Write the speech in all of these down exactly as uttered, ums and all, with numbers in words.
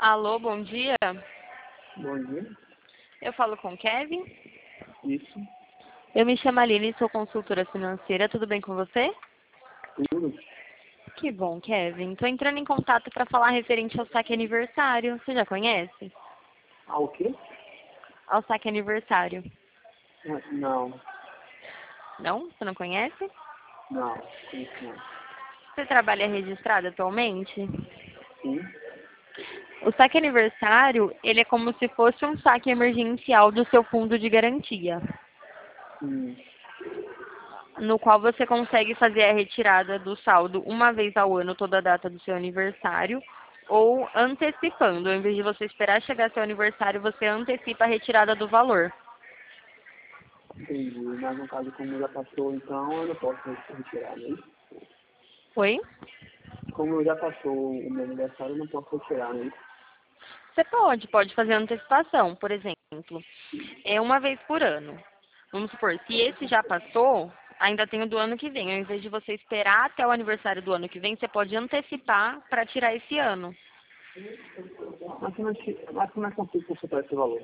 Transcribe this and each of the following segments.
Alô, bom dia. Bom dia. Eu falo com o Kevin. Isso. Eu me chamo Aline, sou consultora financeira. Tudo bem com você? Tudo. Que bom, Kevin. Estou entrando em contato para falar referente ao saque aniversário. Você já conhece? Ah, o quê? Ao saque aniversário. Ah, Não, Não? Você não conhece? não, isso não. Você trabalha registrado atualmente? Sim. O saque aniversário, ele é como se fosse um saque emergencial do seu fundo de garantia, Hum, no qual você consegue fazer a retirada do saldo uma vez ao ano, toda a data do seu aniversário, ou antecipando. Ao invés de você esperar chegar seu aniversário, você antecipa a retirada do valor. entendi. Mas no caso, como já passou, então eu não posso retirar, né? Oi? Como já passou o meu aniversário, eu não posso retirar, né? Você pode, pode fazer antecipação, por exemplo. É uma vez por ano. Vamos supor, se esse já passou, ainda tem o do ano que vem. Ao invés de você esperar até o aniversário do ano que vem, você pode antecipar para tirar esse ano. Mas como é que, mas como é que eu consigo consultar esse valor?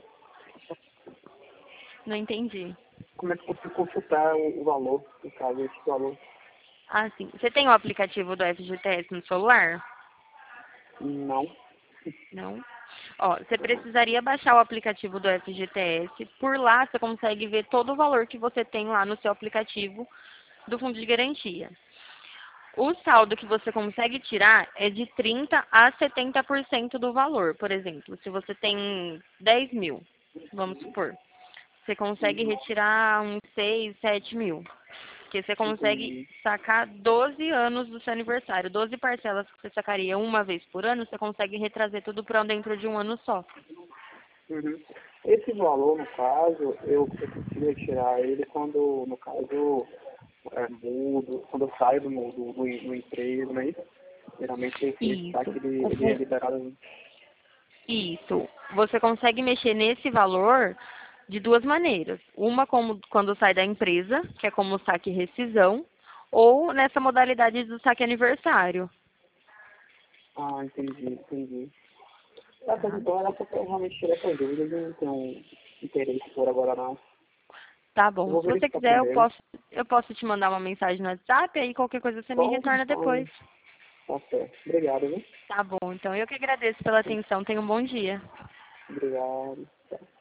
Não entendi. Como é que eu consigo consultar o, o valor, no caso, esse valor? Ah, sim. Você tem o aplicativo do F G T S no celular? Não. Não? Ó, você precisaria baixar o aplicativo do F G T S. Por lá, você consegue ver todo o valor que você tem lá no seu aplicativo do fundo de garantia. O saldo que você consegue tirar é de trinta a setenta por cento do valor. Por exemplo, se você tem dez mil, vamos supor, você consegue retirar uns seis, sete mil. Porque você consegue Entendi. sacar doze anos do seu aniversário. doze parcelas que você sacaria uma vez por ano, você consegue retrazer tudo para dentro de um ano só. Uhum. Esse valor, no caso, eu, eu consigo retirar ele quando, no caso, é, mudo, quando eu saio do, do, do, do emprego, né? Geralmente esse, esse Isso. saque ele, O ele é fun- liberado. Isso. Você consegue mexer nesse valor de duas maneiras. Uma como quando sai da empresa, que é como saque rescisão, ou nessa modalidade do saque aniversário. Ah, entendi, entendi. Tá, pois Tá? então era só pra realmente tirar essas dúvidas, eu não tenho interesse por agora não. Tá Eu bom. vou Se você verificar quiser, eu primeiro. posso, eu posso te mandar uma mensagem no WhatsApp, aí qualquer coisa você me Pode, retorna então, depois. tá certo. Obrigado, viu? Tá bom. Então eu que agradeço pela atenção. Tenha um bom dia. Obrigado. Tá.